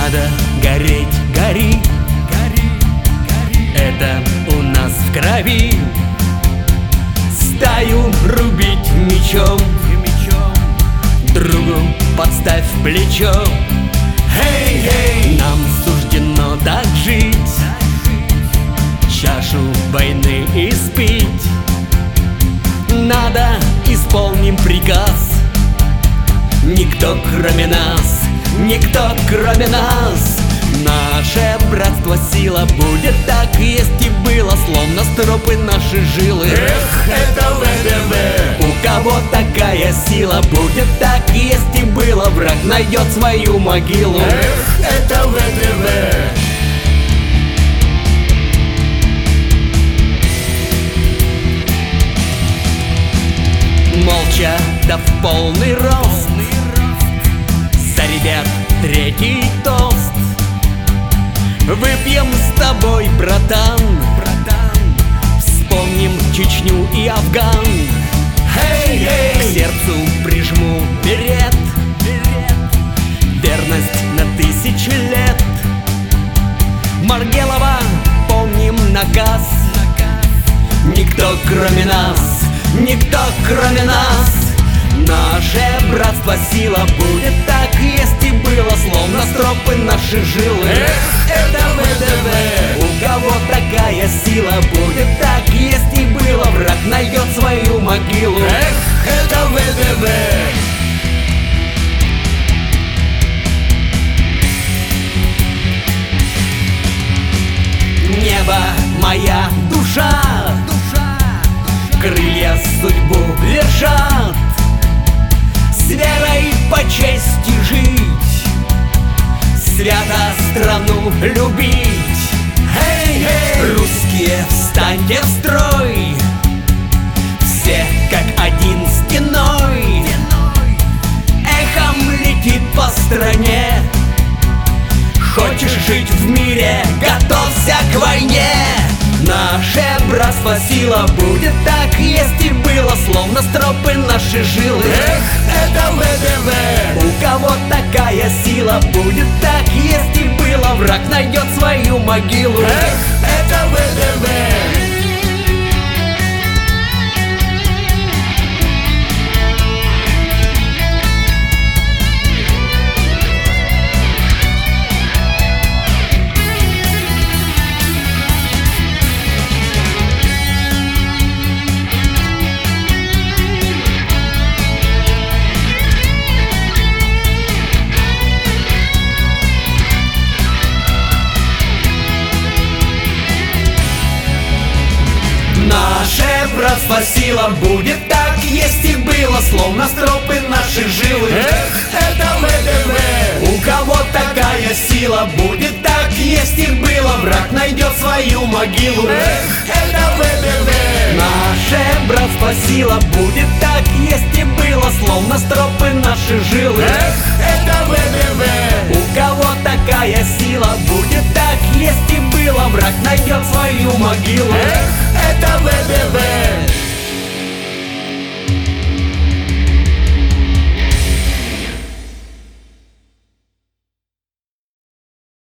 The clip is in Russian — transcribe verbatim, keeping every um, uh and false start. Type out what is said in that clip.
Надо гореть, гори, гори, гори. Это у нас в крови. Стаю рубить мечом, мечом. Другу подставь плечо. Эй, эй, нам суждено так жить, чашу войны испить. Надо исполним приказ. Никто кроме нас, никто кроме нас. Наше братство сила будет, так есть и было, словно стропы наши жилы. Эх, это ВДВ. У кого такая сила будет, так есть и было, враг найдет свою могилу. Эх, это ВДВ. Молча, да в полный рост, за ребят третий тост. Выпьем с тобой, братан, вспомним Чечню и Афган. Эй, эй, к сердцу прижму берет, верность на тысячи лет. Маргелова, помним наказ. Никто кроме нас, никто кроме нас. Наше братство сила будет, так есть и было, словно стропы наши жилы. Эх, это ВДВ. У кого такая сила будет, так есть и было, враг найдет свою могилу. Эх, это ВДВ. Небо, моя душа, крылья судьбу лежат. С верой по чести жить, свято страну любить. Эй, эй, Русские, встаньте в строй, все как один стеной. Эхом летит по стране. Хочешь жить в мире, готовься к войне. Наше братство сила будет, так есть и было, словно стропы наши жилы. эх, это ВДВ. У кого такая сила будет, так есть и было, враг найдет свою могилу. Эх, это ВДВ. Наше братство сила будет, так есть и было, словно стропы наши жилы. Эх, это ВДВ. У кого такая сила будет, так есть и было, враг найдет свою могилу. Эх, это ВДВ. Наше братство сила будет, так есть и было, словно стропы наши жилы. Эх, это ВДВ. У кого такая сила будет, так есть и было, враг найдет свою могилу. Эх, это ВДВ.